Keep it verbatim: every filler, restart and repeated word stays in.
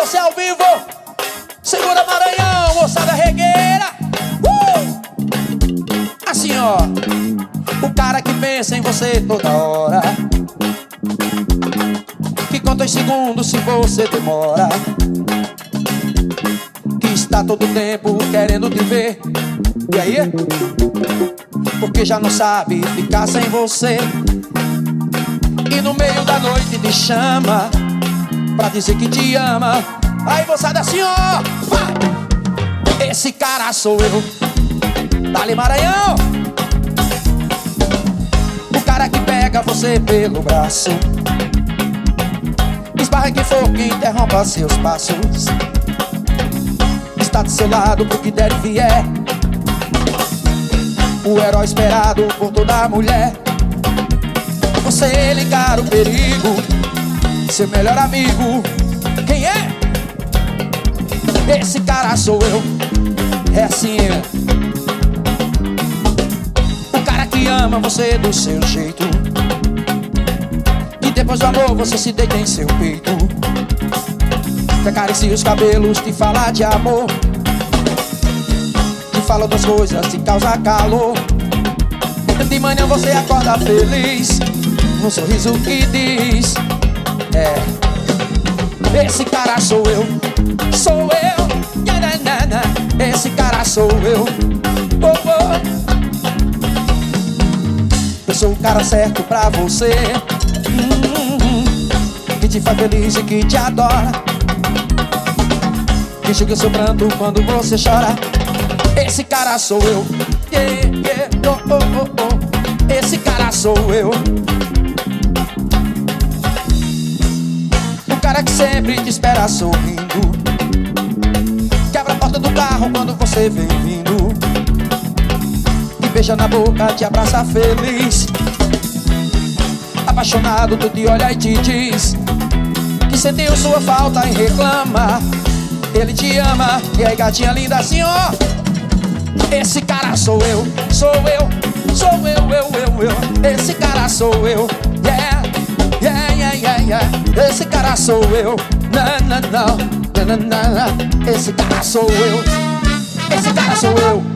você ao vivo. Segura Maranhão, moçada regueira. uh! Assim ó, o cara que pensa em você toda hora, que conta os segundos se você demora, que está todo tempo querendo te ver. E aí? Porque já não sabe ficar sem você, e no meio da noite te chama pra dizer que te ama. Aí moçada assim ó, vai! Esse cara sou eu. Dale Maranhão. O cara que pega você pelo braço, esbarra quem for que interrompa seus passos, está do seu lado pro que der e vier, o herói esperado por toda mulher. Você ele encara o perigo, seu melhor amigo. Quem é? Esse cara sou eu. É assim, o cara que ama você do seu jeito, e depois do amor você se deita em seu peito, te acaricia os cabelos, te fala de amor, te fala das coisas, te causa calor. De manhã você acorda feliz, um sorriso que diz: é, esse cara sou eu. Sou eu. Esse cara sou eu. Oh, oh. Eu sou o cara certo pra você, hum, que te faz feliz e que te adora, que enxuga o seu pranto quando você chora. Esse cara sou eu. Yeah, yeah. Oh, oh, oh, oh. Esse cara sou eu. O cara que sempre te espera sorrindo, que abre a porta do carro quando você vem vindo, te beija na boca, te abraça feliz, apaixonado, tu te olha e te diz que sentiu sua falta e reclama. Ele te ama. E aí gatinha linda assim ó, esse cara sou eu. Sou eu, sou eu, eu, eu, eu. Esse cara sou eu. Yeah, yeah, yeah, yeah, yeah. Esse cara sou eu. Não, não, não, não, não, não. Esse cara sou eu. Esse cara sou eu.